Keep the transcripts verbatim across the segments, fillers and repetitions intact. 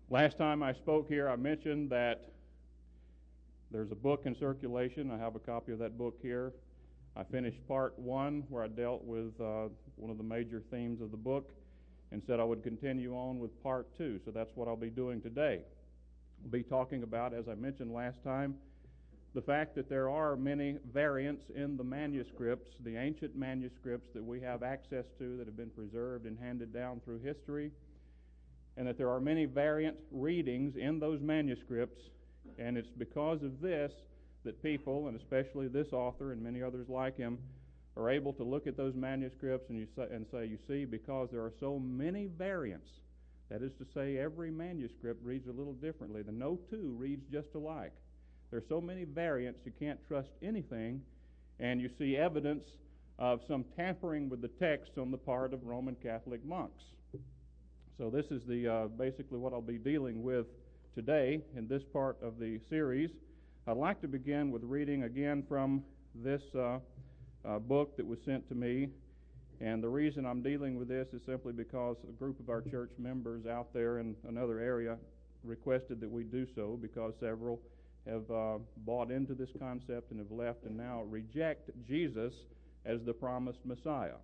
Last time I spoke here, I mentioned that there's a book in circulation. I have a copy of that book here. I finished part one, where I dealt with uh, one of the major themes of the book, and said I would continue on with part two. So that's what I'll be doing today. We'll be talking about, as I mentioned last time, the fact that there are many variants in the manuscripts, the ancient manuscripts that we have access to that have been preserved and handed down through history, and that there are many variant readings in those manuscripts, and it's because of this that people, and especially this author and many others like him, are able to look at those manuscripts and, you say, and say, you see, because there are so many variants, that is to say, every manuscript reads a little differently. The no two reads just alike. There are so many variants, you can't trust anything, and you see evidence of some tampering with the text on the part of Roman Catholic monks. So this is the uh, basically what I'll be dealing with today in this part of the series. I'd like to begin with reading again from this uh, uh, book that was sent to me, and the reason I'm dealing with this is simply because a group of our church members out there in another area requested that we do so, because several have uh, bought into this concept and have left and now reject Jesus as the promised Messiah.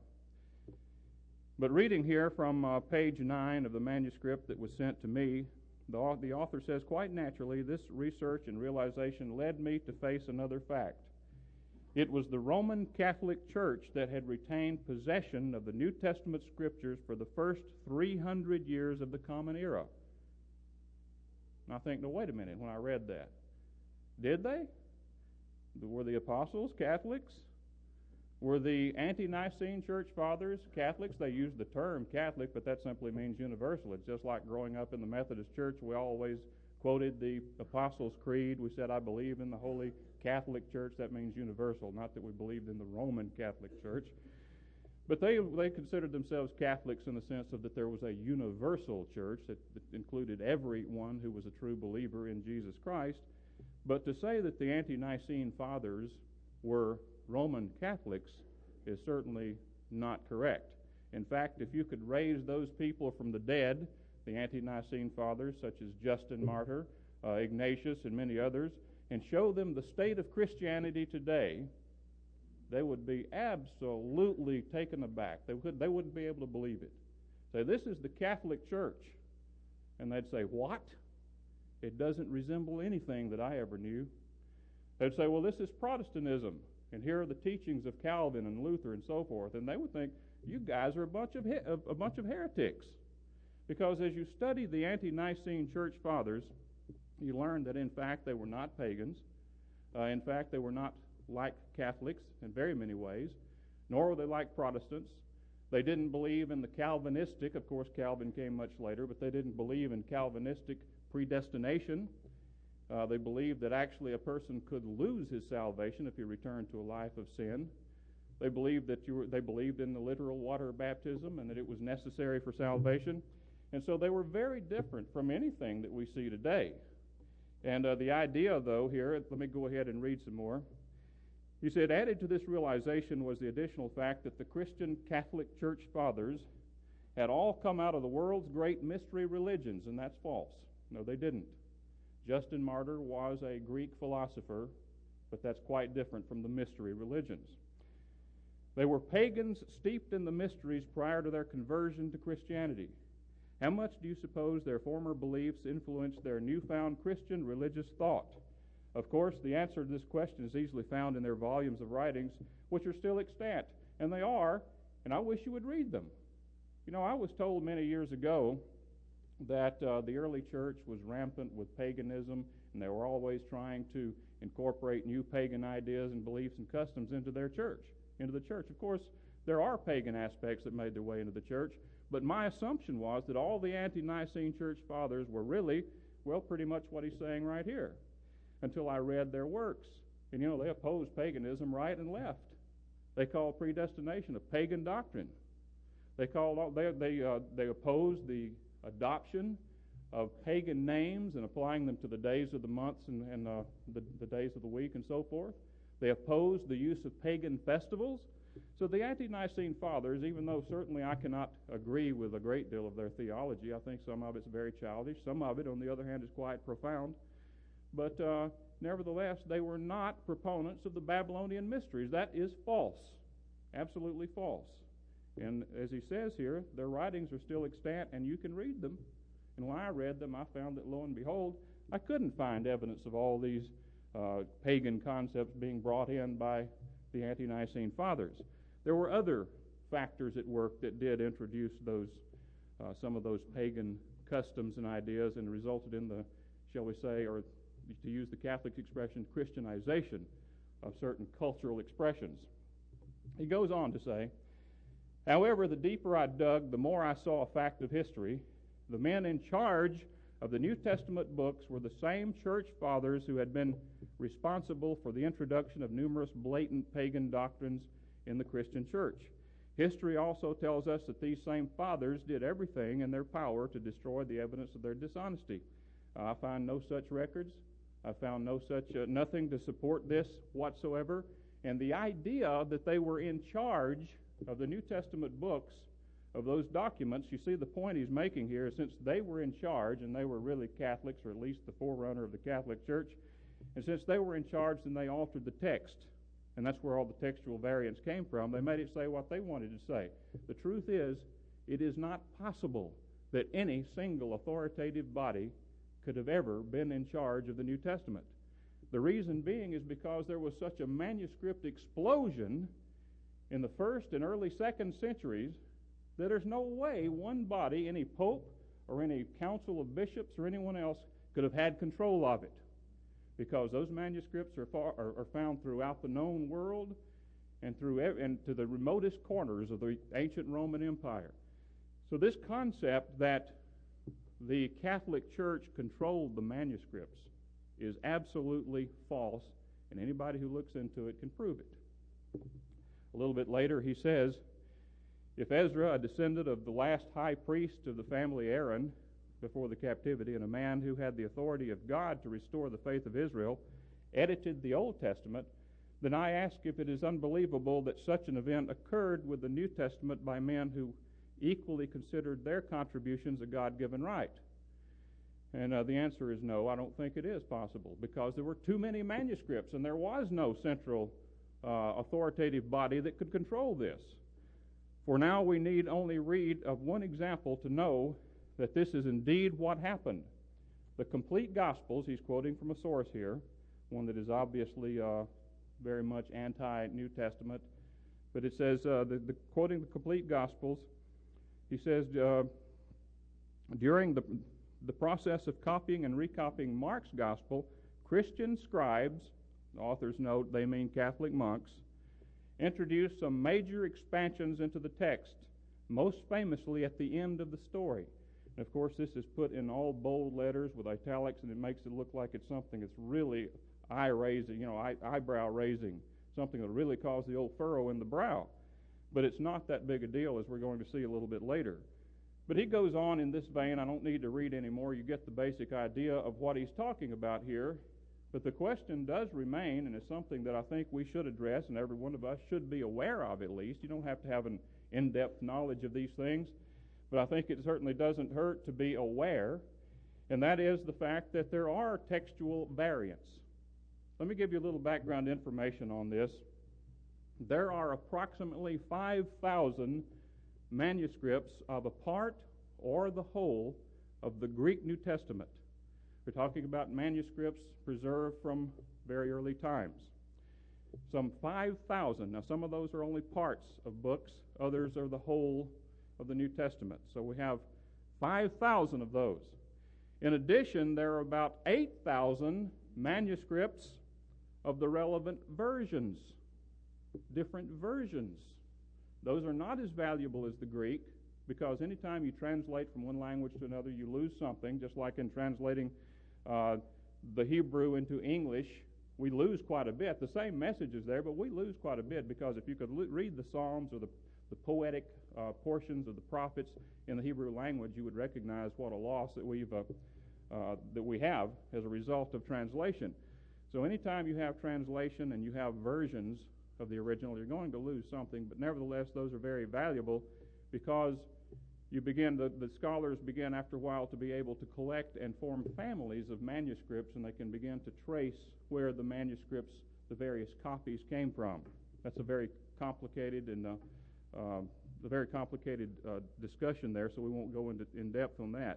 But reading here from uh, page nine of the manuscript that was sent to me, the, the author says, quite naturally, this research and realization led me to face another fact. It was the Roman Catholic Church that had retained possession of the New Testament Scriptures for the first three hundred years of the Common Era. And I think, no, wait a minute, when I read that. Did they? Were the apostles Catholics? Were the ante-Nicene church fathers Catholics? They used the term Catholic, but that simply means universal. It's just like growing up in the Methodist Church. We always quoted the Apostles' Creed. We said, I believe in the Holy Catholic Church. That means universal, not that we believed in the Roman Catholic Church. But they they considered themselves Catholics in the sense of that there was a universal church that, that included everyone who was a true believer in Jesus Christ. But to say that the ante-Nicene fathers were Roman Catholics is certainly not correct. In fact, if you could raise those people from the dead, the ante-Nicene fathers such as Justin Martyr, uh, Ignatius, and many others, and show them the state of Christianity today, they would be absolutely taken aback. They, could, they wouldn't be able to believe it. Say, this is the Catholic Church. And they'd say, what? It doesn't resemble anything that I ever knew. They'd say, well, this is Protestantism, and here are the teachings of Calvin and Luther and so forth. And they would think, you guys are a bunch of a bunch of heretics. Because as you study the ante-Nicene church fathers, you learn that in fact they were not pagans. Uh, in fact, they were not like Catholics in very many ways, nor were they like Protestants. They didn't believe in the Calvinistic, of course Calvin came much later, but they didn't believe in Calvinistic predestination. Uh, they believed that actually a person could lose his salvation if he returned to a life of sin. They believed that you were, they believed in the literal water baptism and that it was necessary for salvation. And so they were very different from anything that we see today. And uh, the idea, though, here, let me go ahead and read some more. He said, added to this realization was the additional fact that the Christian Catholic Church fathers had all come out of the world's great mystery religions, and that's false. No, they didn't. Justin Martyr was a Greek philosopher, but that's quite different from the mystery religions. They were pagans steeped in the mysteries prior to their conversion to Christianity. How much do you suppose their former beliefs influenced their newfound Christian religious thought? Of course, the answer to this question is easily found in their volumes of writings, which are still extant. And they are, and I wish you would read them. You know, I was told many years ago that uh, the early church was rampant with paganism, and they were always trying to incorporate new pagan ideas and beliefs and customs into their church, into the church. Of course, there are pagan aspects that made their way into the church, but my assumption was that all the ante-Nicene church fathers were really, well, pretty much what he's saying right here, until I read their works. And, you know, they opposed paganism right and left. They called predestination a pagan doctrine. They called they they uh, they opposed the adoption of pagan names and applying them to the days of the months and, and uh, the, the days of the week and so forth. They opposed the use of pagan festivals. So the Ante-Nicene Fathers, even though certainly I cannot agree with a great deal of their theology, I think some of it's very childish. Some of it, on the other hand, is quite profound. But uh, nevertheless, they were not proponents of the Babylonian mysteries. That is false, absolutely false. And as he says here, their writings are still extant, and you can read them. And when I read them, I found that, lo and behold, I couldn't find evidence of all these uh, pagan concepts being brought in by the Ante-Nicene Fathers. There were other factors at work that did introduce those, uh, some of those pagan customs and ideas, and resulted in the, shall we say, or to use the Catholic expression, Christianization of certain cultural expressions. He goes on to say, however, the deeper I dug, the more I saw a fact of history. The men in charge of the New Testament books were the same church fathers who had been responsible for the introduction of numerous blatant pagan doctrines in the Christian church. History also tells us that these same fathers did everything in their power to destroy the evidence of their dishonesty. Uh, I find no such records. I found no such uh, nothing to support this whatsoever. And the idea that they were in charge of the New Testament books, of those documents, you see the point he's making here, since they were in charge, and they were really Catholics, or at least the forerunner of the Catholic Church, and since they were in charge, then they altered the text. And that's where all the textual variants came from. They made it say what they wanted to say. The truth is, it is not possible that any single authoritative body could have ever been in charge of the New Testament. The reason being is because there was such a manuscript explosion in the first and early second centuries that there's no way one body, any pope or any council of bishops or anyone else, could have had control of it, because those manuscripts are, far, are, are found throughout the known world and through and to the remotest corners of the ancient Roman Empire. So this concept that the Catholic Church controlled the manuscripts is absolutely false, and anybody who looks into it can prove it. A little bit later he says, if Ezra, a descendant of the last high priest of the family Aaron before the captivity, and a man who had the authority of God to restore the faith of Israel, edited the Old Testament, then I ask if it is unbelievable that such an event occurred with the New Testament by men who equally considered their contributions a God-given right. And uh, the answer is no, I don't think it is possible, because there were too many manuscripts, and there was no central uh, authoritative body that could control this. For now we need only read of one example to know that this is indeed what happened. The complete Gospels, he's quoting from a source here, one that is obviously uh, very much anti-New Testament, but it says, uh, the, the, quoting the complete Gospels, he says, uh, during the, the process of copying and recopying Mark's Gospel, Christian scribes, the authors note they mean Catholic monks, introduced some major expansions into the text, most famously at the end of the story. And of course, this is put in all bold letters with italics, and it makes it look like it's something that's really eye-raising, you know, eye, eyebrow-raising, something that really caused the old furrow in the brow. But it's not that big a deal, as we're going to see a little bit later. But he goes on in this vein. I don't need to read anymore. You get the basic idea of what he's talking about here. But the question does remain, and it's something that I think we should address, and every one of us should be aware of at least. You don't have to have an in-depth knowledge of these things, but I think it certainly doesn't hurt to be aware, and that is the fact that there are textual variants. Let me give you a little background information on this. There are approximately five thousand manuscripts of a part or the whole of the Greek New Testament. We're talking about manuscripts preserved from very early times. Some five thousand. Now, some of those are only parts of books. Others are the whole of the New Testament. So we have five thousand of those. In addition, there are about eight thousand manuscripts of the relevant versions, different versions. Those are not as valuable as the Greek, because anytime you translate from one language to another, you lose something, just like in translating uh, the Hebrew into English. We lose quite a bit. The same message is there, but we lose quite a bit, because if you could l- read the Psalms or the, the poetic uh, portions of the prophets in the Hebrew language, you would recognize what a loss that we've uh, uh, that we have as a result of translation. So anytime you have translation and you have versions of the original, you're going to lose something, but nevertheless, those are very valuable because you begin, the, the scholars begin after a while to be able to collect and form families of manuscripts, and they can begin to trace where the manuscripts, the various copies came from. That's a very complicated and uh, uh, a very complicated uh, discussion there, so we won't go into in depth on that.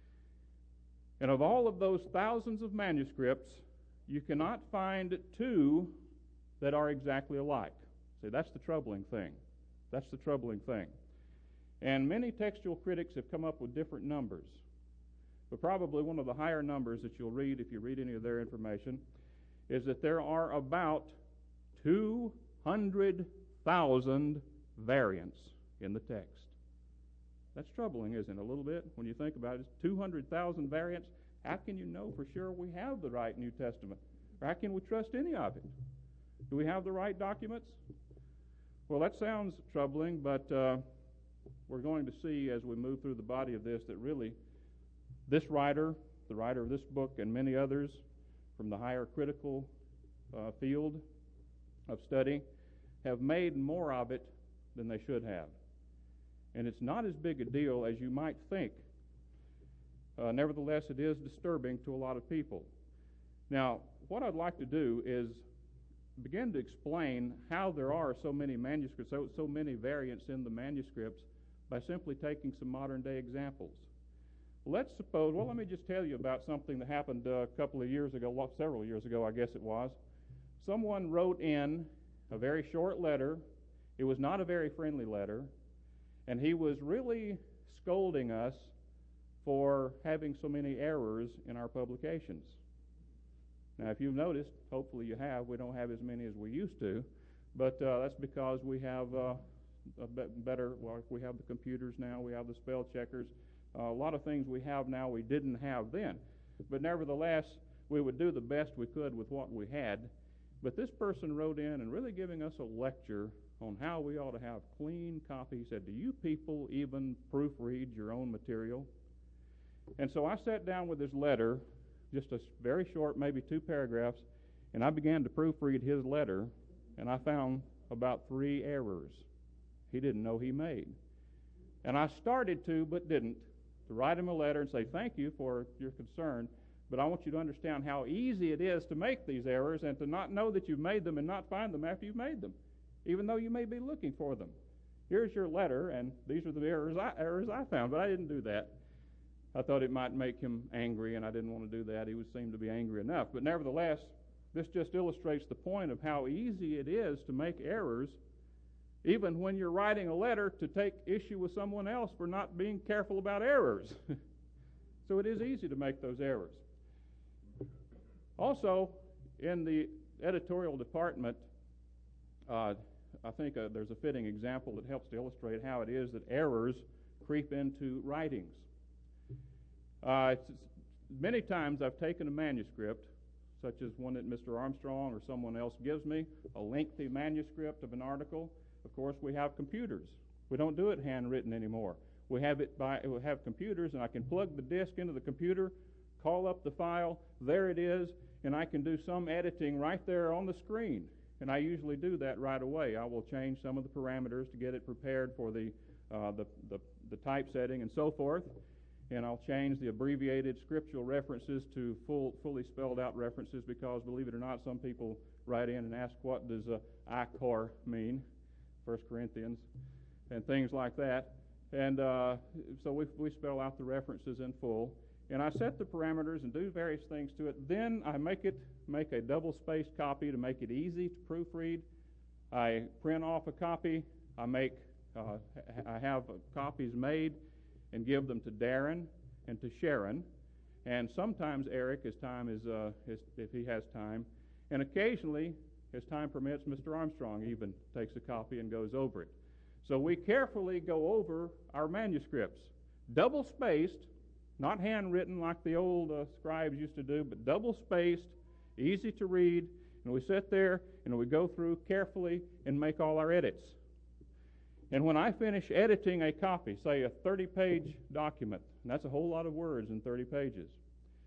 And of all of those thousands of manuscripts, you cannot find two that are exactly alike. See, that's the troubling thing. That's the troubling thing. And many textual critics have come up with different numbers. But probably one of the higher numbers that you'll read if you read any of their information is that there are about two hundred thousand variants in the text. That's troubling, isn't it, a little bit, when you think about it? It's two hundred thousand variants. How can you know for sure we have the right New Testament? Or how can we trust any of it? Do we have the right documents? Well, that sounds troubling, but uh, we're going to see as we move through the body of this that really this writer, the writer of this book, and many others from the higher critical uh, field of study have made more of it than they should have. And it's not as big a deal as you might think. Uh, nevertheless, it is disturbing to a lot of people. Now, what I'd like to do is begin to explain how there are so many manuscripts, so, so many variants in the manuscripts by simply taking some modern-day examples. Let's suppose, well, let me just tell you about something that happened uh, a couple of years ago, well, several years ago, I guess it was. Someone wrote in a very short letter. It was not a very friendly letter, and he was really scolding us for having so many errors in our publications. Now, if you've noticed, hopefully you have, we don't have as many as we used to, but uh, that's because we have uh, a be- better, well, we have the computers now, we have the spell checkers, uh, a lot of things we have now we didn't have then. But nevertheless, we would do the best we could with what we had. But this person wrote in and really giving us a lecture on how we ought to have clean copy. He said, do you people even proofread your own material? And so I sat down with his letter, just a very short, maybe two paragraphs, and I began to proofread his letter, and I found about three errors he didn't know he made. And I started to, but didn't, to write him a letter and say, thank you for your concern, but I want you to understand how easy it is to make these errors and to not know that you've made them and not find them after you've made them, even though you may be looking for them. Here's your letter, and these are the errors I, errors I found, but I didn't do that. I thought it might make him angry, and I didn't want to do that. He would seem to be angry enough. But nevertheless, this just illustrates the point of how easy it is to make errors, even when you're writing a letter to take issue with someone else for not being careful about errors. So it is easy to make those errors. Also, in the editorial department, uh, I think uh, there's a fitting example that helps to illustrate how it is that errors creep into writings. Uh, it's, it's, many times I've taken a manuscript, such as one that Mister Armstrong or someone else gives me, a lengthy manuscript of an article. Of course, we have computers. We don't do it handwritten anymore. We have it by we have computers, and I can plug the disk into the computer, call up the file, there it is, and I can do some editing right there on the screen. And I usually do that right away. I will change some of the parameters to get it prepared for the uh, the, the the typesetting and so forth. And I'll change the abbreviated scriptural references to full, fully spelled out references because, believe it or not, some people write in and ask, what does uh, ichor mean, First Corinthians, and things like that. And uh, so we, we spell out the references in full. And I set the parameters and do various things to it. Then I make it make a double-spaced copy to make it easy to proofread. I print off a copy. I make uh, I have copies made and give them to Darren and to Sharon, and sometimes Eric, as time is, uh, his, if he has time, and occasionally, as time permits, Mister Armstrong even takes a copy and goes over it. So we carefully go over our manuscripts, double-spaced, not handwritten like the old uh, scribes used to do, but double-spaced, easy to read, and we sit there and we go through carefully and make all our edits. And when I finish editing a copy, say a thirty-page document, and that's a whole lot of words in thirty pages,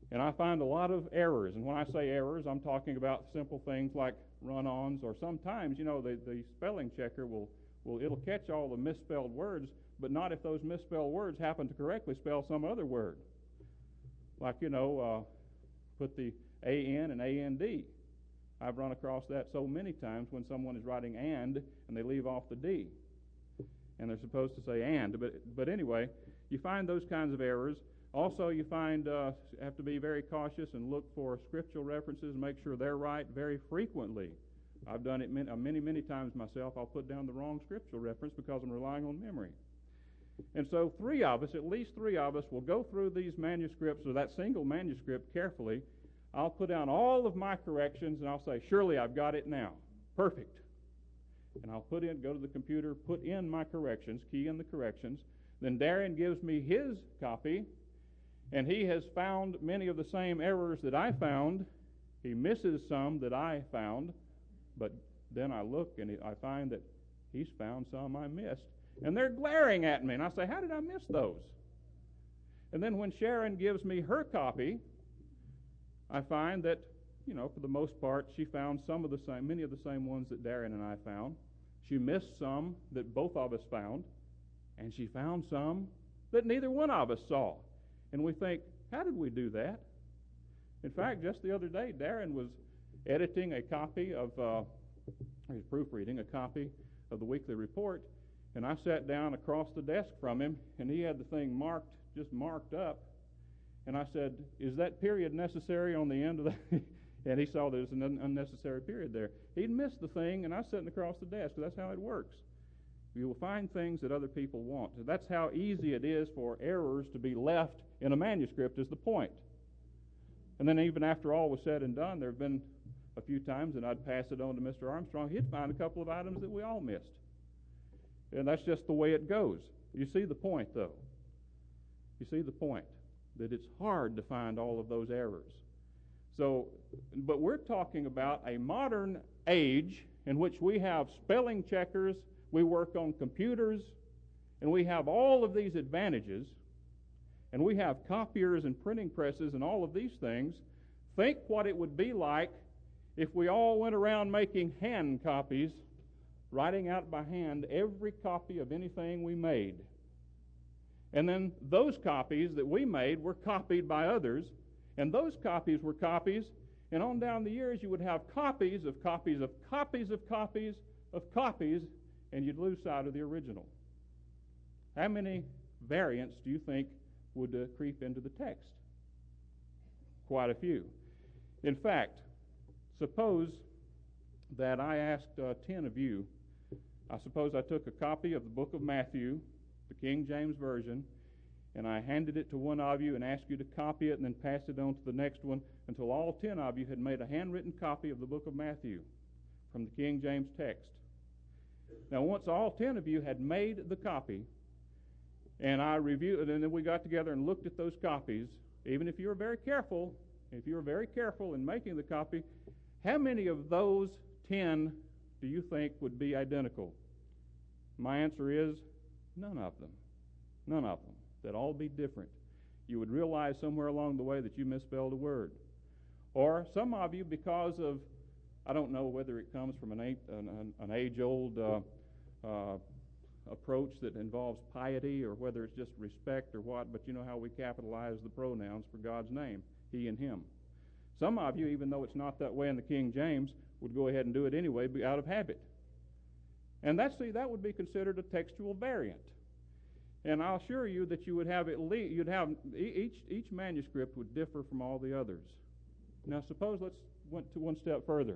And I find a lot of errors. And when I say errors, I'm talking about simple things like run-ons, or sometimes, you know, the, the spelling checker will, will it'll catch all the misspelled words, but not if those misspelled words happen to correctly spell some other word. Like, you know, uh, put the A N and A N D. I've run across that so many times when someone is writing and, and they leave off the D. And they're supposed to say and. But, but anyway, you find those kinds of errors. Also, you find uh, have to be very cautious and look for scriptural references and make sure they're right very frequently. I've done it many, many, many times myself. I'll put down the wrong scriptural reference because I'm relying on memory. And so three of us, at least three of us, will go through these manuscripts, or that single manuscript, carefully. I'll put down all of my corrections, and I'll say, surely I've got it now. Perfect. And I'll put in, go to the computer, put in my corrections, key in the corrections. Then Darian gives me his copy, and he has found many of the same errors that I found. He misses some that I found, but then I look and I find that he's found some I missed. And they're glaring at me, and I say, how did I miss those? And then when Sharon gives me her copy, I find that, you know, for the most part, she found some of the same, many of the same ones that Darian and I found. She missed some that both of us found, and she found some that neither one of us saw. And we think, how did we do that? In fact, just the other day, Darren was editing a copy of, uh, he was proofreading a copy of the weekly report, and I sat down across the desk from him, and he had the thing marked, just marked up, and I said, is that period necessary on the end of that? And he saw there was an un- unnecessary period there. He'd missed the thing, and I was sitting across the desk. That's how it works. You will find things that other people want. So that's how easy it is for errors to be left in a manuscript, is the point. And then even after all was said and done, there have been a few times, and I'd pass it on to Mister Armstrong, he'd find a couple of items that we all missed. And that's just the way it goes. You see the point, though. You see the point, that it's hard to find all of those errors. So, but we're talking about a modern age in which we have spelling checkers, we work on computers, and we have all of these advantages, and we have copiers and printing presses and all of these things. Think what it would be like if we all went around making hand copies, writing out by hand every copy of anything we made. And then those copies that we made were copied by others, and those copies were copies, and on down the years you would have copies of copies of copies of copies of copies, and you'd lose sight of the original. How many variants do you think would uh, creep into the text? Quite a few. In fact, suppose that I asked uh, ten of you, I suppose I took a copy of the book of Matthew, the King James Version, and I handed it to one of you and asked you to copy it and then pass it on to the next one until all ten of you had made a handwritten copy of the book of Matthew from the King James text. Now, once all ten of you had made the copy, and I reviewed, and then we got together and looked at those copies, even if you were very careful, if you were very careful in making the copy, how many of those ten do you think would be identical? My answer is none of them. None of them. They'd all be different. You would realize somewhere along the way that you misspelled a word. Or some of you, because of, I don't know whether it comes from an, an, an age-old uh, uh, approach that involves piety or whether it's just respect or what, but you know how we capitalize the pronouns for God's name, he and him. Some of you, even though it's not that way in the King James, would go ahead and do it anyway out of habit. And that's, see, that would be considered a textual variant. And I'll assure you that you would have at least, you'd have, each, each manuscript would differ from all the others. Now suppose let's went to one step further.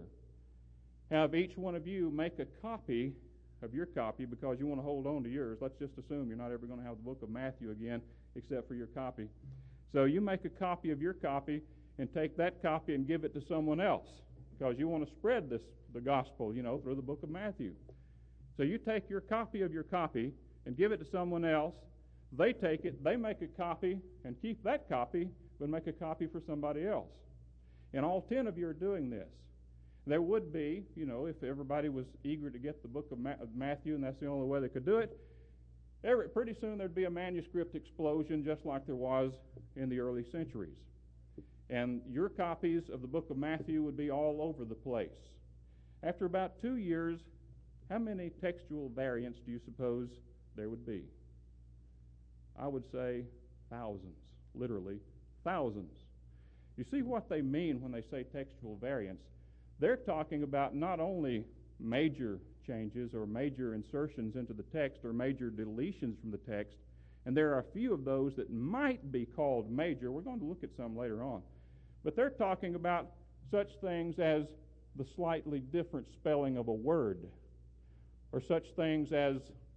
Have each one of you make a copy of your copy because you want to hold on to yours. Let's just assume you're not ever going to have the book of Matthew again except for your copy. So you make a copy of your copy and take that copy and give it to someone else because you want to spread this the gospel, you know, through the book of Matthew. So you take your copy of your copy and give it to someone else. They take it, they make a copy, and keep that copy, but make a copy for somebody else. And all ten of you are doing this. There would be, you know, if everybody was eager to get the book of Ma- Matthew, and that's the only way they could do it, every, pretty soon there'd be a manuscript explosion just like there was in the early centuries. And your copies of the book of Matthew would be all over the place. After about two years, how many textual variants do you suppose there would be? I would say thousands, literally thousands. You see what they mean when they say textual variants. They're talking about not only major changes or major insertions into the text or major deletions from the text, and there are a few of those that might be called major. We're going to look at some later on. But they're talking about such things as the slightly different spelling of a word, or such things as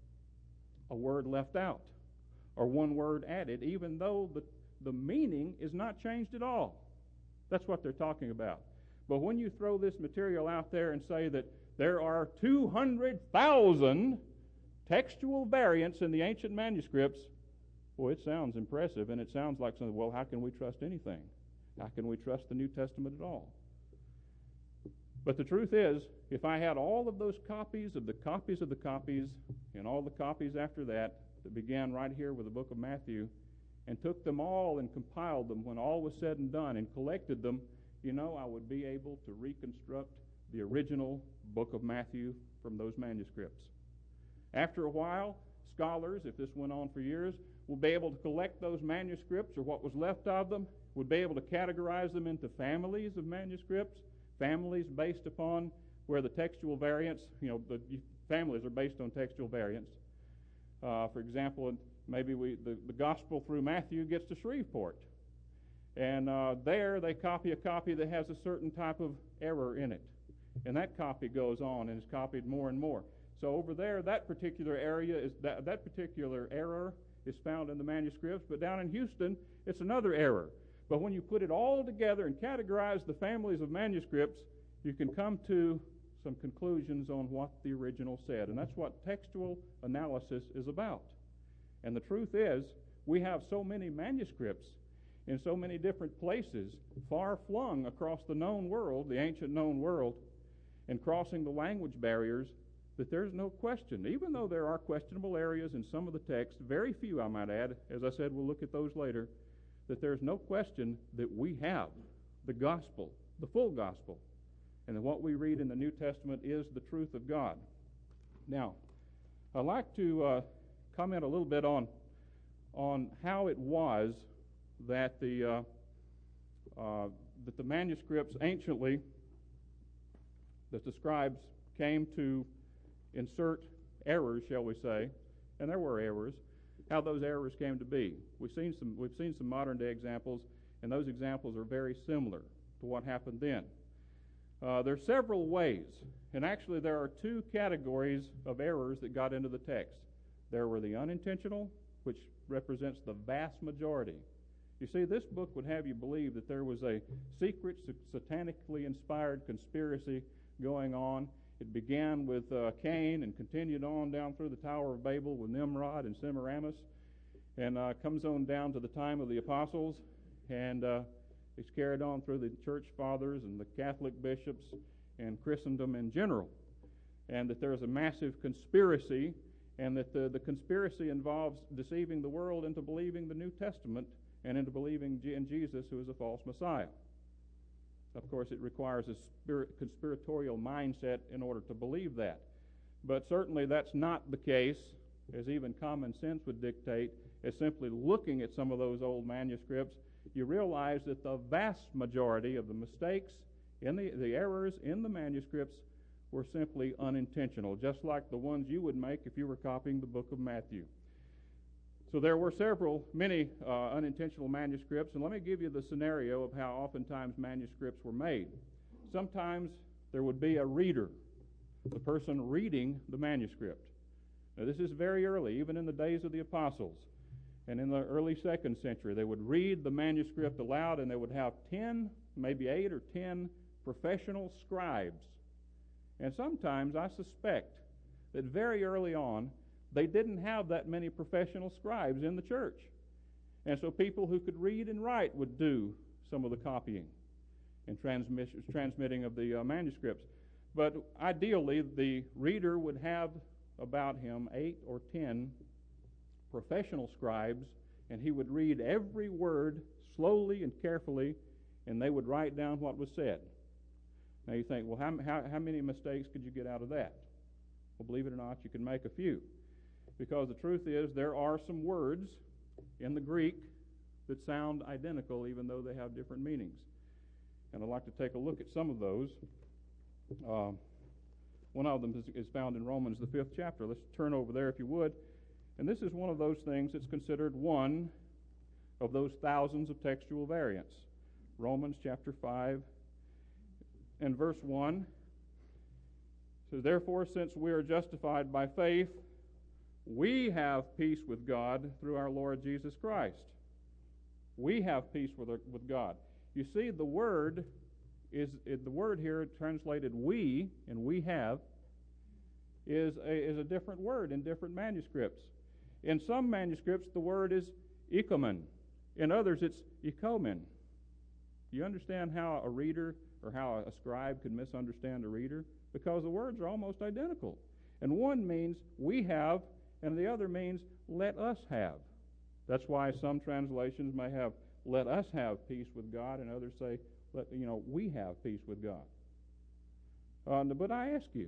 a word left out, or one word added, even though the, the meaning is not changed at all. That's what they're talking about. But when you throw this material out there and say that there are two hundred thousand textual variants in the ancient manuscripts, well, it sounds impressive, and it sounds like something, well, how can we trust anything? How can we trust the New Testament at all? But the truth is, if I had all of those copies of the copies of the copies and all the copies after that that began right here with the book of Matthew and took them all and compiled them when all was said and done and collected them, you know, I would be able to reconstruct the original book of Matthew from those manuscripts. After a while, scholars, if this went on for years, will be able to collect those manuscripts or what was left of them, would be able to categorize them into families of manuscripts, families based upon where the textual variants, you know, the families are based on textual variants. Uh, for example, maybe we the, the gospel through Matthew gets to Shreveport. And uh, there they copy a copy that has a certain type of error in it. And that copy goes on and is copied more and more. So over there, that particular area is that, that particular error is found in the manuscripts, but down in Houston, it's another error. But when you put it all together and categorize the families of manuscripts, you can come to some conclusions on what the original said. And that's what textual analysis is about. And the truth is, we have so many manuscripts in so many different places, far flung across the known world, the ancient known world, and crossing the language barriers, that there's no question, even though there are questionable areas in some of the text, very few I might add, as I said, we'll look at those later, that there's no question that we have the gospel, the full gospel, and that what we read in the New Testament is the truth of God. Now, I'd like to uh, comment a little bit on, on how it was that the, uh, uh, that the manuscripts anciently, that the scribes came to insert errors, shall we say, and there were errors, how those errors came to be. We've seen some, we've seen some modern-day examples, and those examples are very similar to what happened then. Uh, there are several ways, and actually there are two categories of errors that got into the text. There were the unintentional, which represents the vast majority. You see, this book would have you believe that there was a secret, satanically inspired conspiracy going on. It began with uh, Cain and continued on down through the Tower of Babel with Nimrod and Semiramis, and uh, comes on down to the time of the apostles, and uh, it's carried on through the church fathers and the Catholic bishops and Christendom in general, and that there's a massive conspiracy, and that the, the conspiracy involves deceiving the world into believing the New Testament and into believing in Jesus, who is a false Messiah. Of course, it requires a spirit, conspiratorial mindset in order to believe that. But certainly that's not the case, as even common sense would dictate, as simply looking at some of those old manuscripts, you realize that the vast majority of the mistakes, in the, the errors in the manuscripts were simply unintentional, just like the ones you would make if you were copying the book of Matthew. So there were several, many uh, unintentional manuscripts, and let me give you the scenario of how oftentimes manuscripts were made. Sometimes there would be a reader, the person reading the manuscript. Now this is very early, even in the days of the apostles, and in the early second century. They would read the manuscript aloud, and they would have ten, maybe eight or ten professional scribes. And sometimes I suspect that very early on, they didn't have that many professional scribes in the church. And so people who could read and write would do some of the copying and transmitting of the uh, manuscripts. But ideally, the reader would have about him eight or ten professional scribes, and he would read every word slowly and carefully and they would write down what was said. Now you think, well, how, how, how many mistakes could you get out of that? Well, believe it or not, you can make a few. Because the truth is, there are some words in the Greek that sound identical even though they have different meanings. And I'd like to take a look at some of those. Uh, one of them is, is found in Romans, the fifth chapter. Let's turn over there if you would. And this is one of those things that's considered one of those thousands of textual variants. Romans chapter five and verse one says, "Therefore, since we are justified by faith, we have peace with God through our Lord Jesus Christ." We have peace with, our, with God. You see, the word is the word here translated "we" and "we have" is a, is a different word in different manuscripts. In some manuscripts, the word is "ikomen." In others, it's "ikomen." You understand how a reader or how a scribe could misunderstand a reader? Because the words are almost identical. And one means "we have," and the other means "let us have." That's why some translations may have "let us have peace with God," and others say, "let you know, we have peace with God." Uh, but I ask you,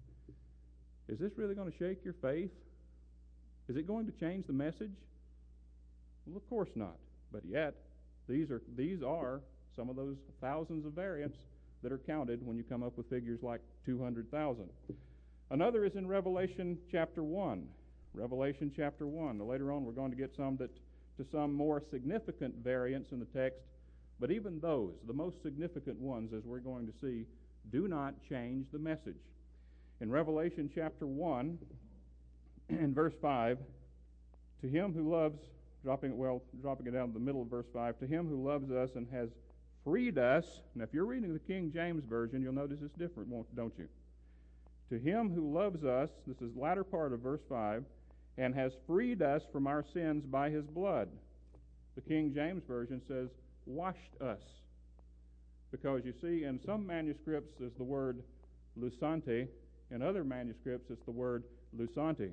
is this really going to shake your faith? Is it going to change the message? Well, of course not. But yet, these are these are some of those thousands of variants that are counted when you come up with figures like two hundred thousand. Another is in Revelation chapter one. Revelation chapter one. Now, later on, we're going to get some that to some more significant variants in the text, but even those, the most significant ones, as we're going to see, do not change the message. In Revelation chapter one, in verse five, "To him who loves," dropping it well, dropping it down to the middle of verse five, "to him who loves us and has freed us." Now, if you're reading the King James Version, you'll notice it's different, don't you? "To him who loves us," this is the latter part of verse five, "and has freed us from our sins by his blood." The King James Version says, "washed us." Because you see, in some manuscripts there's the word "lusante," in other manuscripts it's the word "lusanti."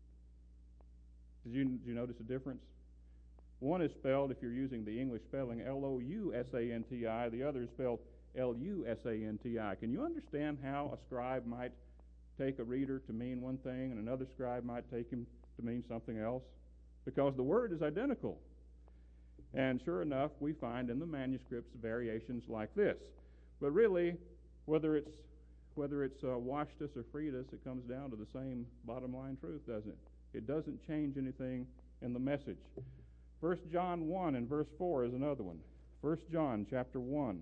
Did you, did you notice a difference? One is spelled, if you're using the English spelling, L O U S A N T I. The other is spelled L U S A N T I. Can you understand how a scribe might take a reader to mean one thing and another scribe might take him to mean something else? Because the word is identical. And sure enough, we find in the manuscripts variations like this. But really, whether it's whether it's uh, washed us or freed us, it comes down to the same bottom line truth, doesn't it? It doesn't change anything in the message. First John one and verse four is another one. First John chapter one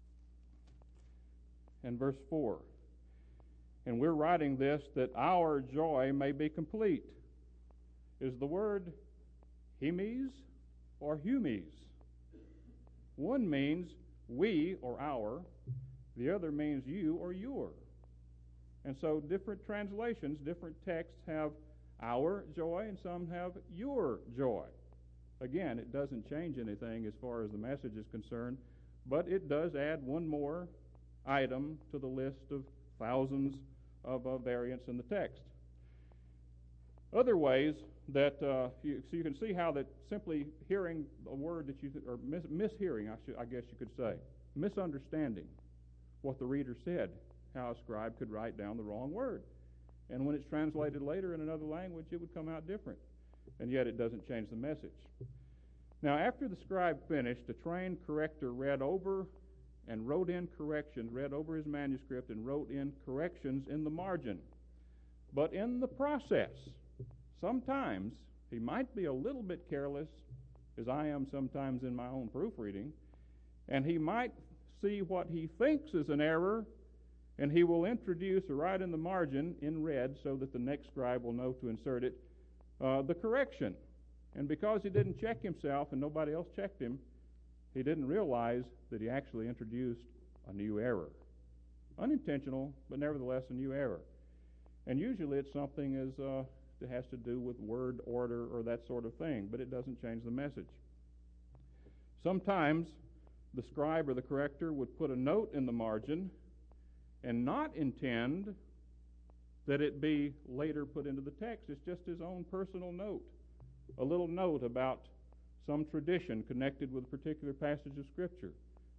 and verse four. "And we're writing this that our joy may be complete." Is the word "hemes" or "humes"? One means we or our, the other means you or your. And so different translations, different texts have our joy and some have your joy. Again, it doesn't change anything as far as the message is concerned, but it does add one more item to the list of thousands of uh, variants in the text. Other ways that uh, you, so you can see how that simply hearing a word that you or mis- mishearing, I, should, I guess you could say, misunderstanding what the reader said, how a scribe could write down the wrong word, and when it's translated later in another language, it would come out different, and yet it doesn't change the message. Now, after the scribe finished, a trained corrector read over and wrote in corrections, read over his manuscript and wrote in corrections in the margin. But in the process, sometimes he might be a little bit careless, as I am sometimes in my own proofreading, and he might see what he thinks is an error, and he will introduce or write in the margin in red so that the next scribe will know to insert it, uh, the correction. And because he didn't check himself and nobody else checked him, he didn't realize that he actually introduced a new error. Unintentional, but nevertheless a new error. And usually it's something as uh, that has to do with word order or that sort of thing, but it doesn't change the message. Sometimes the scribe or the corrector would put a note in the margin and not intend that it be later put into the text. It's just his own personal note, a little note about some tradition connected with a particular passage of Scripture.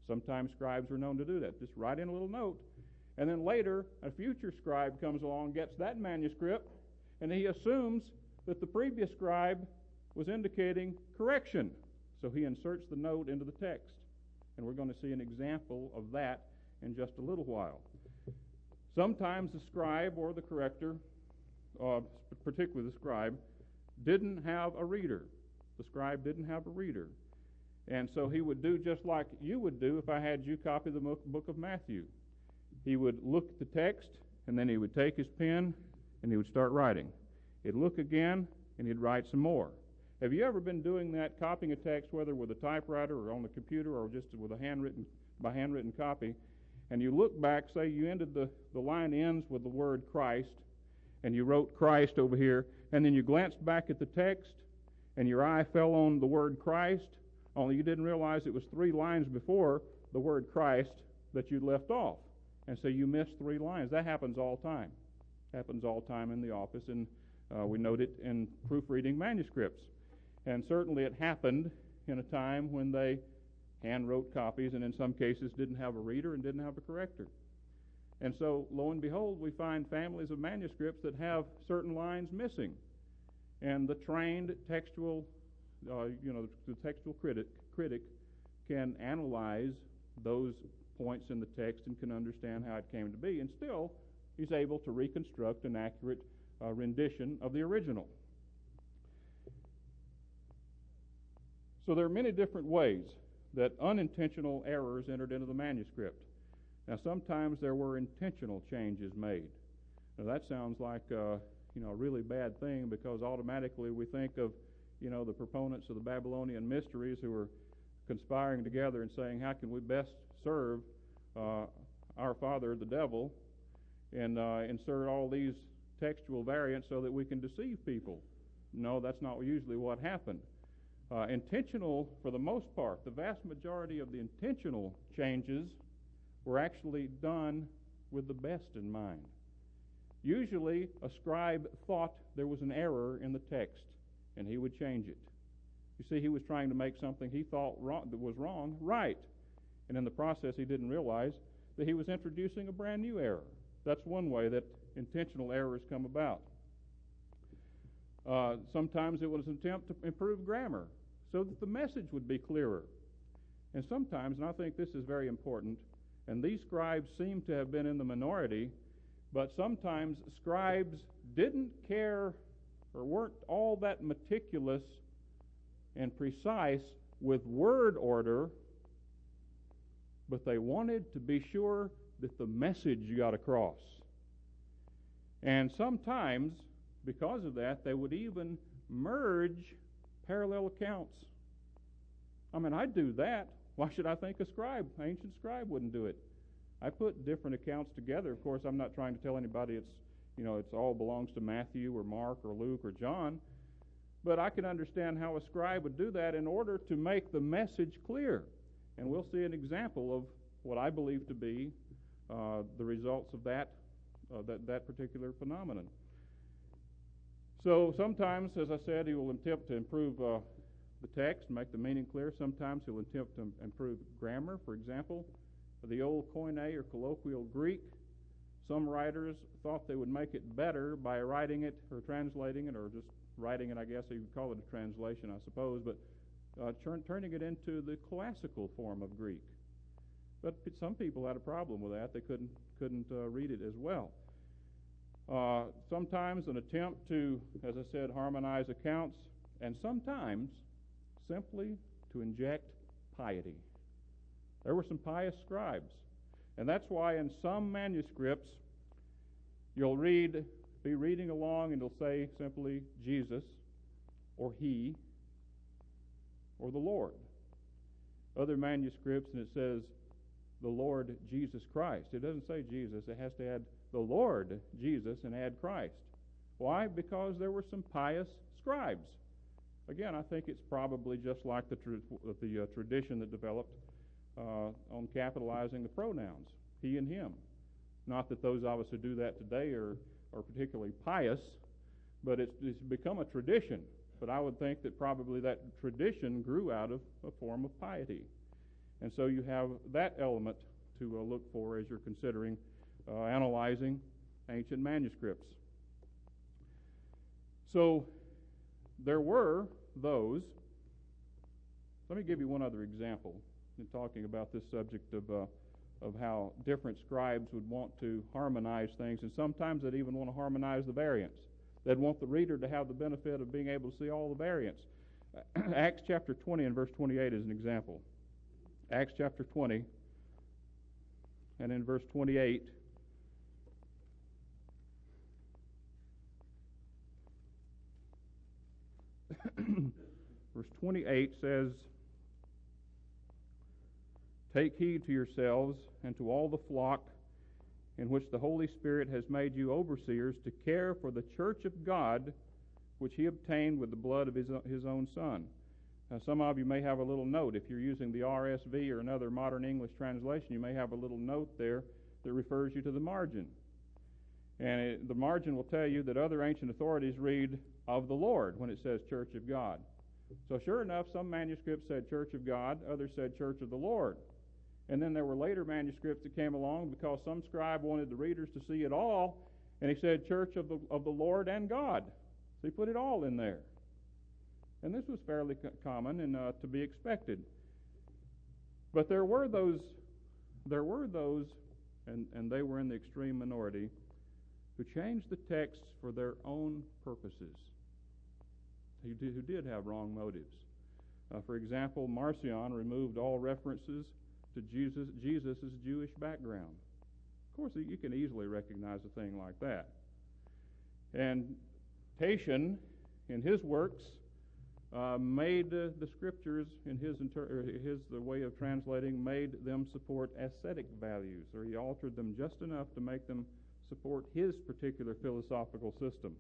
Sometimes scribes were known to do that. Just write in a little note. And then later, a future scribe comes along, gets that manuscript, and he assumes that the previous scribe was indicating correction. So he inserts the note into the text. And we're going to see an example of that in just a little while. Sometimes the scribe or the corrector, uh, particularly the scribe, didn't have a reader. The scribe didn't have a reader. And so he would do just like you would do if I had you copy the book of Matthew. He would look at the text, and then he would take his pen, and he would start writing. He'd look again, and he'd write some more. Have you ever been doing that, copying a text, whether with a typewriter or on the computer or just with a handwritten, by handwritten copy, and you look back, say you ended the, the line ends with the word Christ, and you wrote Christ over here, and then you glanced back at the text, and your eye fell on the word Christ, only you didn't realize it was three lines before the word Christ that you left off. And so you missed three lines. That happens all the time. Happens all the time in the office, and uh, we note it in proofreading manuscripts. And certainly it happened in a time when they hand-wrote copies and in some cases didn't have a reader and didn't have a corrector. And so, lo and behold, we find families of manuscripts that have certain lines missing. And the trained textual, uh, you know, the textual critic, critic can analyze those points in the text and can understand how it came to be. And still, he's able to reconstruct an accurate uh, rendition of the original. So there are many different ways that unintentional errors entered into the manuscript. Now, sometimes there were intentional changes made. Now, that sounds like uh, you know, a really bad thing because automatically we think of, you know, the proponents of the Babylonian mysteries who are conspiring together and saying, how can we best serve uh, our father, the devil, and uh, insert all these textual variants so that we can deceive people. No, that's not usually what happened. Uh, intentional, for the most part, the vast majority of the intentional changes were actually done with the best in mind. Usually, a scribe thought there was an error in the text, and he would change it. You see, he was trying to make something he thought wrong, that was wrong right. And in the process, he didn't realize that he was introducing a brand new error. That's one way that intentional errors come about. Uh, sometimes it was an attempt to improve grammar so that the message would be clearer. And sometimes, and I think this is very important, and these scribes seem to have been in the minority, but sometimes scribes didn't care or weren't all that meticulous and precise with word order, but they wanted to be sure that the message got across. And sometimes, because of that, they would even merge parallel accounts. I mean, I'd do that. Why should I think a scribe, an ancient scribe, wouldn't do it? I put different accounts together. Of course, I'm not trying to tell anybody it's, you know, it's all belongs to Matthew or Mark or Luke or John, but I can understand how a scribe would do that in order to make the message clear. And we'll see an example of what I believe to be uh, the results of that, uh, that that particular phenomenon. So sometimes, as I said, he will attempt to improve uh, the text, make the meaning clear. Sometimes he'll attempt to improve grammar. For example, the old Koine or colloquial Greek, some writers thought they would make it better by writing it or translating it, or just writing it, I guess you could call it a translation, I suppose, but uh, turn, turning it into the classical form of Greek. But some people had a problem with that. They couldn't, couldn't uh, read it as well. Uh, sometimes an attempt to, as I said, harmonize accounts, and sometimes simply to inject piety. There were some pious scribes, and that's why in some manuscripts you'll read, be reading along, and it'll say simply Jesus, or He, or the Lord. Other manuscripts, and it says the Lord Jesus Christ. It doesn't say Jesus. It has to add the Lord Jesus and add Christ. Why? Because there were some pious scribes. Again, I think it's probably just like the, tra- the uh, tradition that developed uh, on capitalizing the pronouns, he and him. Not that those of us who do that today are, are particularly pious, but it's, it's become a tradition. But I would think that probably that tradition grew out of a form of piety. And so you have that element to uh, look for as you're considering uh, analyzing ancient manuscripts. So there were those. Let me give you one other example in talking about this subject of uh, of how different scribes would want to harmonize things, and sometimes they'd even want to harmonize the variants. They'd want the reader to have the benefit of being able to see all the variants. Acts chapter twenty and verse twenty-eight is an example. Acts chapter twenty and in verse twenty-eight, verse twenty-eight says, "Take heed to yourselves and to all the flock in which the Holy Spirit has made you overseers to care for the church of God, which he obtained with the blood of his, his own Son." Now, some of you may have a little note. If you're using the R S V or another modern English translation, you may have a little note there that refers you to the margin. And it, the margin will tell you that other ancient authorities read "of the Lord" when it says Church of God. So sure enough, some manuscripts said Church of God, others said Church of the Lord. And then there were later manuscripts that came along because some scribe wanted the readers to see it all, and he said Church of the, of the Lord and God. So he put it all in there. And this was fairly co- common and uh, to be expected. But there were those, there were those, and, and they were in the extreme minority, who changed the texts for their own purposes, who did, who did have wrong motives. Uh, for example, Marcion removed all references to Jesus' Jesus's Jewish background. Of course, you can easily recognize a thing like that. And Tatian, in his works, uh, made uh, the scriptures in his inter- his the way of translating made them support ascetic values, or he altered them just enough to make them support his particular philosophical system.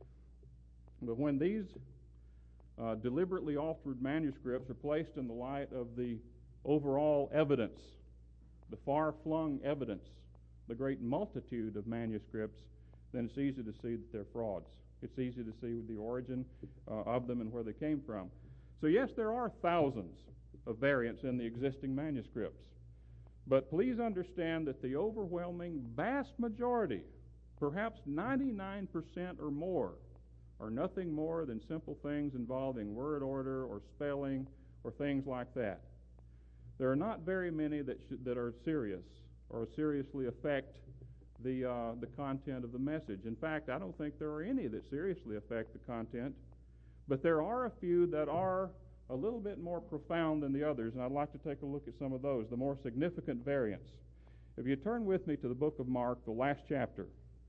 But when these uh, deliberately altered manuscripts are placed in the light of the overall evidence, the far-flung evidence, the great multitude of manuscripts, then it's easy to see that they're frauds. It's easy to see the origin uh, of them and where they came from. So yes, there are thousands of variants in the existing manuscripts. But please understand that the overwhelming vast majority, perhaps ninety-nine percent or more, are nothing more than simple things involving word order or spelling or things like that. There are not very many that sh- that are serious or seriously affect the uh, the content of the message. In fact, I don't think there are any that seriously affect the content, but there are a few that are a little bit more profound than the others, and I'd like to take a look at some of those, the more significant variants. If you turn with me to the book of Mark, the last chapter,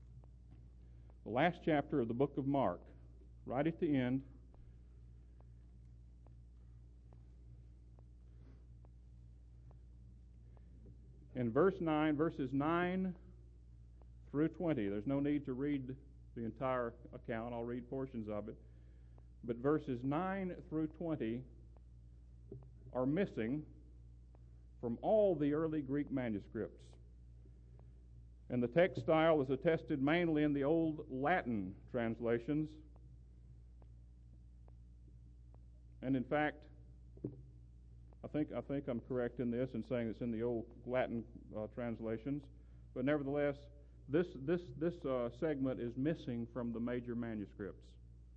the last chapter of the book of Mark, right at the end, in verse nine, verses nine through twenty. There's no need to read the entire account. I'll read portions of it. But verses nine through twenty are missing from all the early Greek manuscripts. And the text style is attested mainly in the old Latin translations. And in fact, I think I think I'm correct in this in saying it's in the old Latin uh, translations. But nevertheless, this this this uh, segment is missing from the major manuscripts.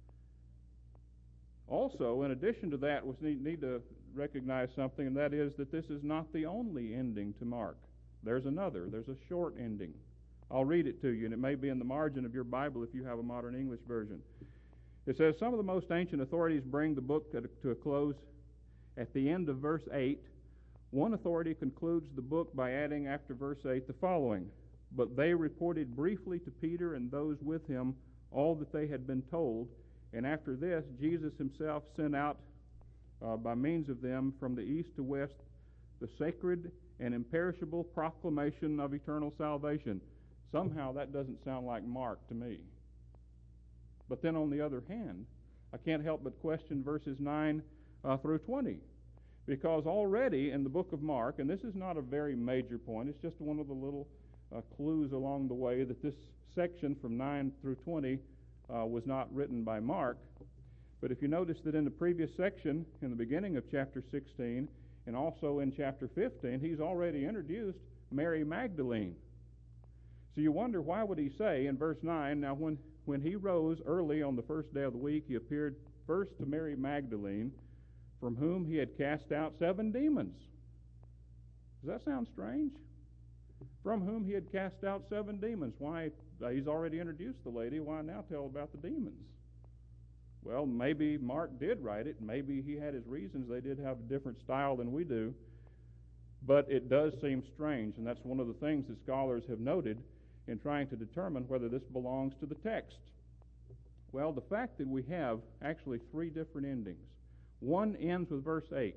Also, in addition to that, we need, need to recognize something, and that is that this is not the only ending to Mark. There's another. There's a short ending. I'll read it to you, and it may be in the margin of your Bible if you have a modern English version. It says, "Some of the most ancient authorities bring the book to a close at the end of verse eight. One authority concludes the book by adding after verse eight the following: But they reported briefly to Peter and those with him all that they had been told, and after this Jesus himself sent out uh, by means of them from the east to west the sacred and imperishable proclamation of eternal salvation." Somehow that doesn't sound like Mark to me. But then on the other hand, I can't help but question verses nine uh, through twenty. Because already in the book of Mark, and this is not a very major point, it's just one of the little uh, clues along the way that this section from nine through twenty uh, was not written by Mark. But if you notice that in the previous section, in the beginning of chapter sixteen, And also in chapter fifteen, he's already introduced Mary Magdalene. So you wonder, why would he say in verse nine, now when, when he rose early on the first day of the week, he appeared first to Mary Magdalene, from whom he had cast out seven demons. Does that sound strange? From whom he had cast out seven demons. Why? Uh, he's already introduced the lady. Why now tell about the demons? Well, maybe Mark did write it. Maybe he had his reasons. They did have a different style than we do. But it does seem strange, and that's one of the things that scholars have noted in trying to determine whether this belongs to the text. Well, the fact that we have actually three different endings. One ends with verse eight.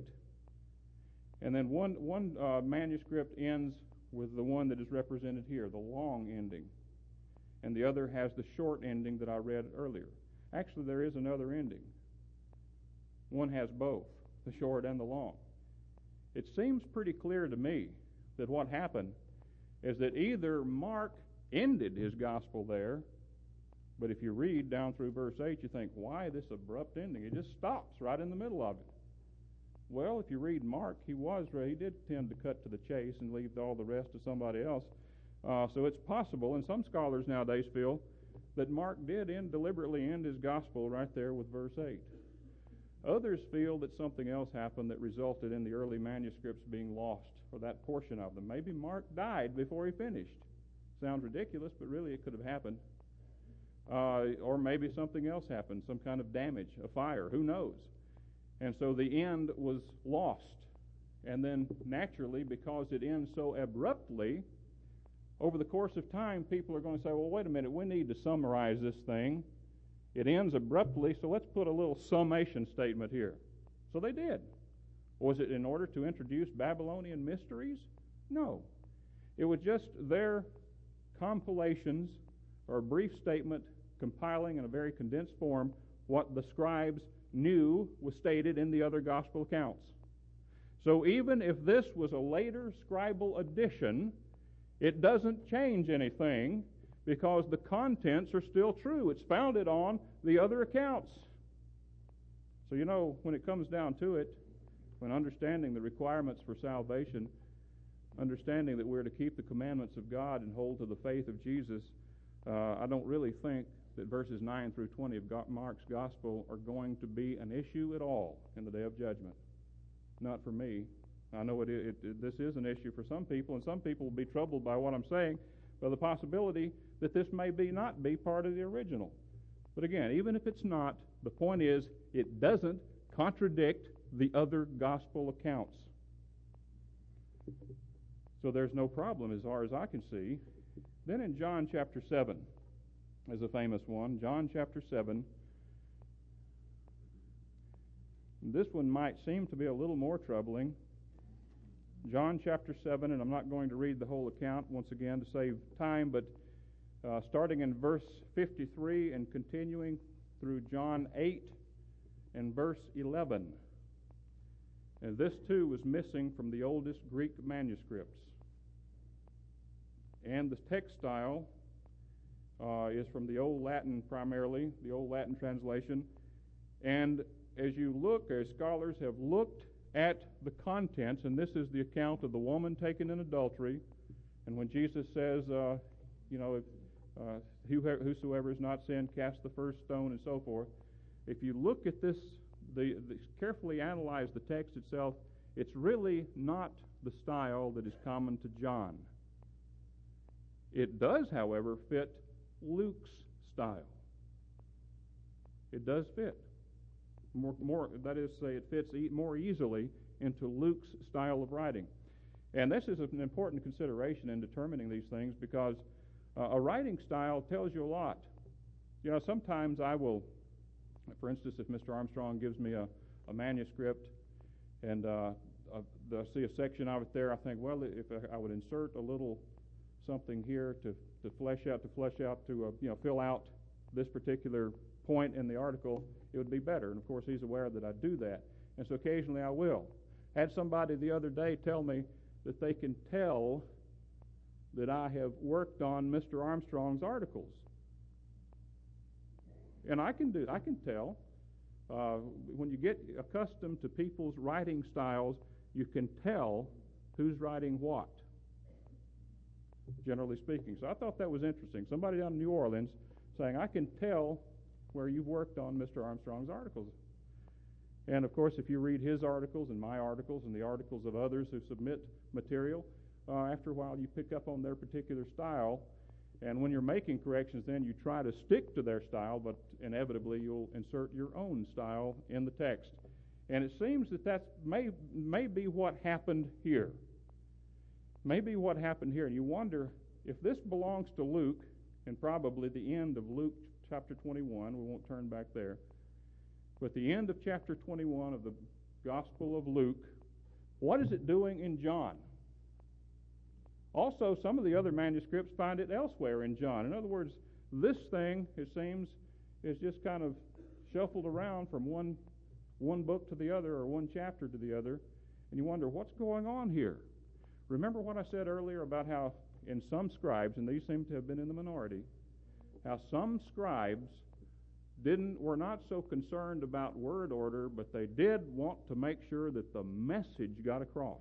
And then one, one uh, manuscript ends with the one that is represented here, the long ending. And the other has the short ending that I read earlier. Actually, there is another ending. One has both, the short and the long. It seems pretty clear to me that what happened is that either Mark ended his gospel there, but if you read down through verse eight, you think, why this abrupt ending? It just stops right in the middle of it. Well, if you read Mark, he was he did tend to cut to the chase and leave all the rest to somebody else. Uh, so it's possible, and some scholars nowadays feel that Mark did end, deliberately end his gospel right there with verse eight. Others feel that something else happened that resulted in the early manuscripts being lost, or that portion of them. Maybe Mark died before he finished. Sounds ridiculous, but really it could have happened. Uh, or maybe something else happened, some kind of damage, a fire, who knows? And so the end was lost. And then naturally, because it ends so abruptly, over the course of time, people are going to say, well, wait a minute, we need to summarize this thing. It ends abruptly, so let's put a little summation statement here. So they did. Was it in order to introduce Babylonian mysteries? No. It was just their compilations, or a brief statement compiling in a very condensed form what the scribes knew was stated in the other gospel accounts. So even if this was a later scribal addition, it doesn't change anything because the contents are still true. It's founded on the other accounts. So you know, when it comes down to it, when understanding the requirements for salvation, understanding that we're to keep the commandments of God and hold to the faith of Jesus, uh, I don't really think that verses nine through twenty of Mark's gospel are going to be an issue at all in the day of judgment. Not for me. I know it, it, it, this is an issue for some people, and some people will be troubled by what I'm saying, by the possibility that this may be not be part of the original. But again, even if it's not, the point is it doesn't contradict the other gospel accounts. So there's no problem as far as I can see. Then in John chapter seven is a famous one. John chapter seven. This one might seem to be a little more troubling. John chapter seven, and I'm not going to read the whole account once again to save time, but uh, starting in verse fifty-three and continuing through John eight and verse eleven. And this too was missing from the oldest Greek manuscripts. And the text style uh, is from the Old Latin primarily, the Old Latin translation. And as you look, as scholars have looked at the contents, and this is the account of the woman taken in adultery, and when Jesus says, uh, you know, if, uh, whosoever has not sinned, cast the first stone, and so forth. If you look at this, the, the carefully analyze the text itself, it's really not the style that is common to John. It does, however, fit Luke's style. It does fit. More, more, that is, say, it fits e- more easily into Luke's style of writing. And this is an important consideration in determining these things because uh, a writing style tells you a lot. You know, sometimes I will, for instance, if Mister Armstrong gives me a, a manuscript and uh, I see a section of it there, I think, well, if I would insert a little something here to, to flesh out, to flesh out, to uh, you know, fill out this particular point in the article, it would be better. And of course, he's aware that I do that. And so occasionally I will. I had somebody the other day tell me that they can tell that I have worked on Mister Armstrong's articles. And I can do, I can tell. Uh, when you get accustomed to people's writing styles, you can tell who's writing what, generally speaking. So I thought that was interesting. Somebody down in New Orleans saying, I can tell where you've worked on Mister Armstrong's articles. And, of course, if you read his articles and my articles and the articles of others who submit material, uh, after a while you pick up on their particular style. And when you're making corrections, then you try to stick to their style, but inevitably you'll insert your own style in the text. And it seems that that may, may be what happened here. Maybe what happened here. And you wonder if this belongs to Luke, and probably the end of Luke chapter twenty-one. We won't turn back there. But the end of chapter twenty-one of the Gospel of Luke, what is it doing in John? Also, some of the other manuscripts find it elsewhere in John. In other words, this thing, it seems, is just kind of shuffled around from one, one book to the other or one chapter to the other, and you wonder, what's going on here? Remember what I said earlier about how in some scribes, and these seem to have been in the minority, how some scribes didn't were not so concerned about word order, but they did want to make sure that the message got across.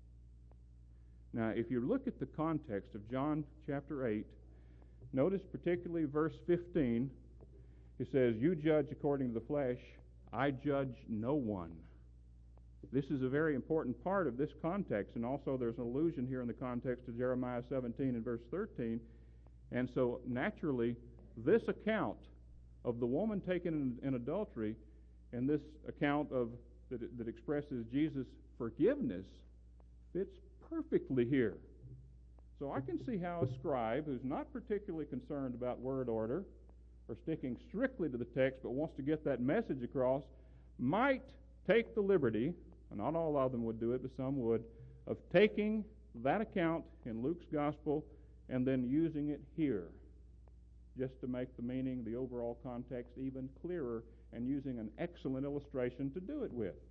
Now, if you look at the context of John chapter eight, notice particularly verse fifteen. It says, you judge according to the flesh, I judge no one. This is a very important part of this context, and also there's an allusion here in the context to Jeremiah seventeen and verse thirteen. And so, naturally, this account of the woman taken in, in adultery and this account of that, that expresses Jesus' forgiveness fits perfectly here. So I can see how a scribe who's not particularly concerned about word order or sticking strictly to the text but wants to get that message across might take the liberty, and not all of them would do it, but some would, of taking that account in Luke's gospel and then using it here just to make the meaning, the overall context even clearer, and using an excellent illustration to do it with.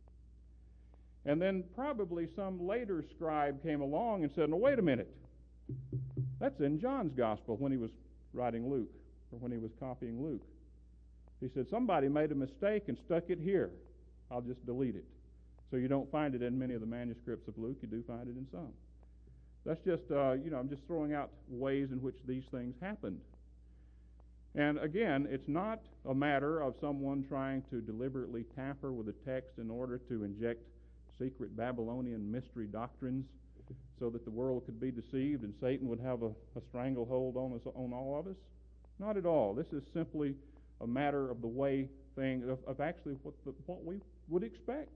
And then probably some later scribe came along and said, no, wait a minute. That's in John's gospel when he was writing Luke, or when he was copying Luke. He said, somebody made a mistake and stuck it here. I'll just delete it. So you don't find it in many of the manuscripts of Luke. You do find it in some. That's just, uh, you know, I'm just throwing out ways in which these things happened. And again, it's not a matter of someone trying to deliberately tamper with the text in order to inject secret Babylonian mystery doctrines so that the world could be deceived and Satan would have a, a stranglehold on us, on all of us. Not at all. This is simply a matter of the way thing of, of actually what the, what we would expect.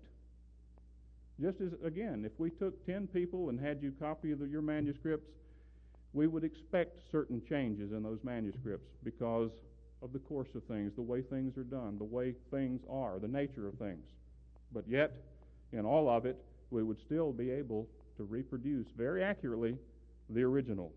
Just as, again, if we took ten people and had you copy the, your manuscripts, we would expect certain changes in those manuscripts because of the course of things, the way things are done, the way things are, the nature of things. But yet, in all of it, we would still be able to reproduce very accurately the original.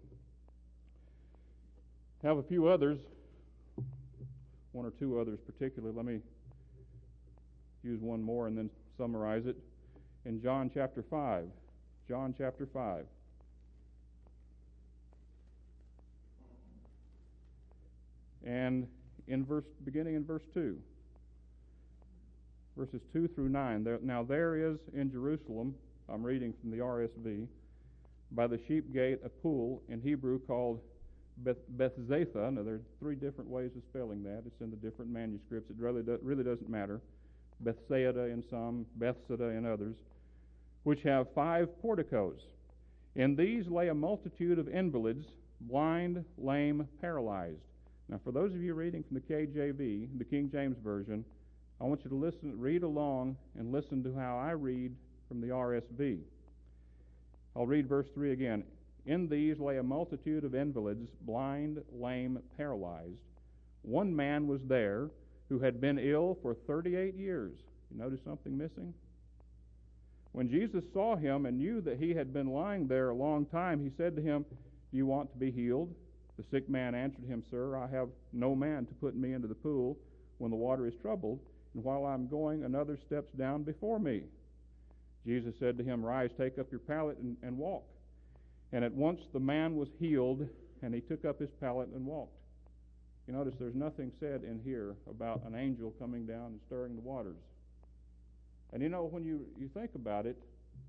Have a few others, one or two others particularly. Let me use one more and then summarize it. In John chapter five, John chapter five. And in verse, beginning in verse two, verses two through nine. There, now there is in Jerusalem, I'm reading from the R S V, by the sheep gate a pool in Hebrew called Beth, Bethzatha. Now there are three different ways of spelling that. It's in the different manuscripts. It really, do, really doesn't matter. Bethsaida in some, Bethsaida in others, which have five porticos. In these lay a multitude of invalids, blind, lame, paralyzed. Now, for those of you reading from the K J V, the King James Version, I want you to listen, read along, and listen to how I read from the R S V. I'll read verse three again. In these lay a multitude of invalids, blind, lame, paralyzed. One man was there who had been ill for thirty-eight years. You notice something missing? When Jesus saw him and knew that he had been lying there a long time, he said to him, do you want to be healed? The sick man answered him, Sir, I have no man to put me into the pool when the water is troubled, and while I'm going, another steps down before me. Jesus said to him, Rise, take up your pallet and, and walk. And at once the man was healed, and he took up his pallet and walked. You notice there's nothing said in here about an angel coming down and stirring the waters. And you know, when you, you think about it,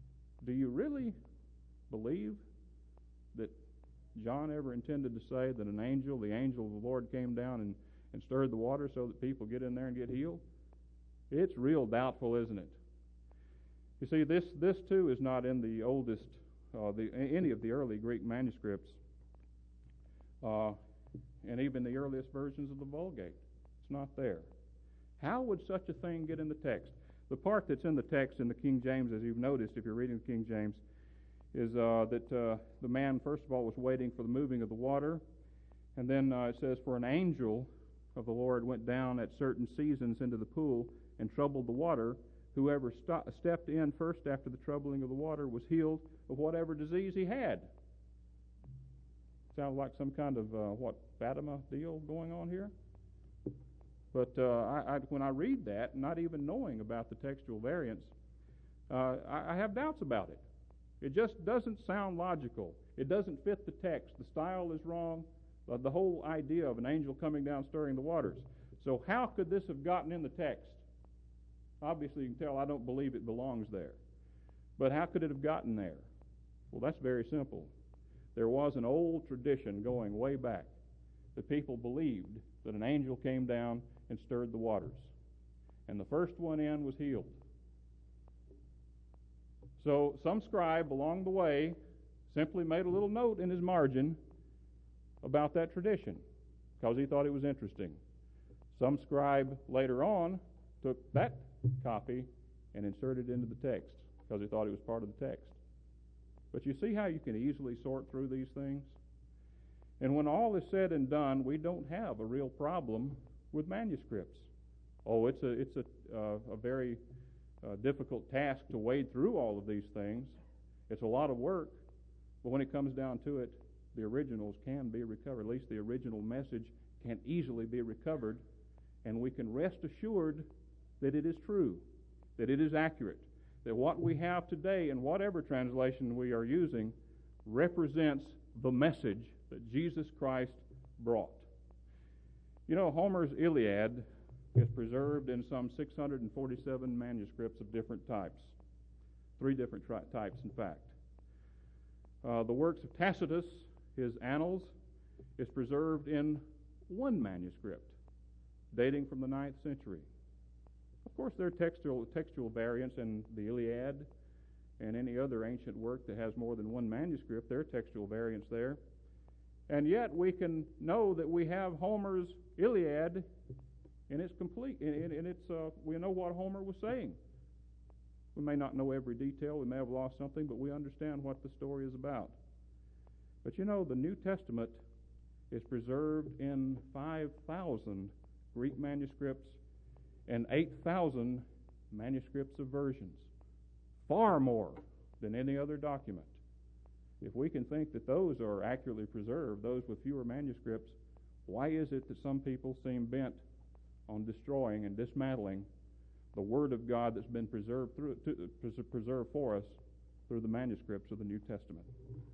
do you really believe that John ever intended to say that an angel, the angel of the Lord, came down and, and stirred the water so that people get in there and get healed? It's real doubtful, isn't it? You see, this, this too is not in the oldest, uh, the, any of the early Greek manuscripts, uh, and even the earliest versions of the Vulgate. It's not there. How would such a thing get in the text? The part that's in the text in the King James, as you've noticed if you're reading the King James, is uh, that uh, the man, first of all, was waiting for the moving of the water, and then uh, it says, for an angel of the Lord went down at certain seasons into the pool and troubled the water. Whoever st- stepped in first after the troubling of the water was healed of whatever disease he had. Sounds like some kind of, uh, what, Fatima deal going on here? But uh, I, I, when I read that, not even knowing about the textual variants, uh, I, I have doubts about it. It just doesn't sound logical. It doesn't fit the text. The style is wrong. Uh, the whole idea of an angel coming down stirring the waters. So how could this have gotten in the text? Obviously, you can tell I don't believe it belongs there. But how could it have gotten there? Well, that's very simple. There was an old tradition going way back that people believed that an angel came down and stirred the waters. And the first one in was healed. So some scribe along the way simply made a little note in his margin about that tradition because he thought it was interesting. Some scribe later on took that copy and inserted it into the text because he thought it was part of the text. But you see how you can easily sort through these things? And when all is said and done, we don't have a real problem with manuscripts. Oh, it's a it's a uh, a very uh, difficult task to wade through all of these things. It's a lot of work, but when it comes down to it, the originals can be recovered. At least the original message can easily be recovered, and we can rest assured that it is true, that it is accurate, that what we have today in whatever translation we are using represents the message that Jesus Christ brought. You know, Homer's Iliad is preserved in some six hundred forty-seven manuscripts of different types. Three different tri- types, in fact. Uh, the works of Tacitus, his Annals, is preserved in one manuscript, dating from the ninth century. Of course, there are textual, textual variants in the Iliad and any other ancient work that has more than one manuscript. There are textual variants there. And yet we can know that we have Homer's Iliad in its complete, in, in, in its, uh, we know what Homer was saying. We may not know every detail, we may have lost something, but we understand what the story is about. But you know, the New Testament is preserved in five thousand Greek manuscripts and eight thousand manuscripts of versions. Far more than any other document. If we can think that those are accurately preserved, those with fewer manuscripts, why is it that some people seem bent on destroying and dismantling the Word of God that's been preserved through to, preserved for us through the manuscripts of the New Testament?